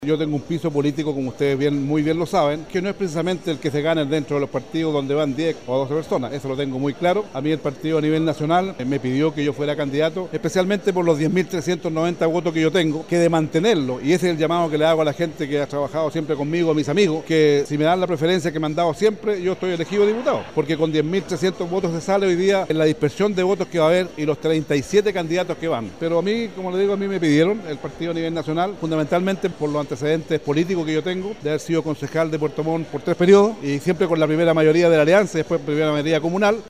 Yo tengo un piso político, como ustedes muy bien lo saben, que no es precisamente el que se gana dentro de los partidos donde van 10 o 12 personas, eso lo tengo muy claro. A mí el partido a nivel nacional me pidió que yo fuera candidato, especialmente por los 10.390 votos que yo tengo, que de mantenerlo, y ese es el llamado que le hago a la gente que ha trabajado siempre conmigo, a mis amigos, que si me dan la preferencia que me han dado siempre, yo estoy elegido diputado, porque con 10.300 votos se sale hoy día en la dispersión de votos que va a haber y los 37 candidatos que van. Pero a mí, como le digo, a mí me pidieron el partido a nivel nacional, fundamentalmente por los antecedentes políticos que yo tengo, de haber sido concejal de Puerto Montt por 3 periodos y siempre con la primera mayoría de la alianza y después primera mayoría comunal.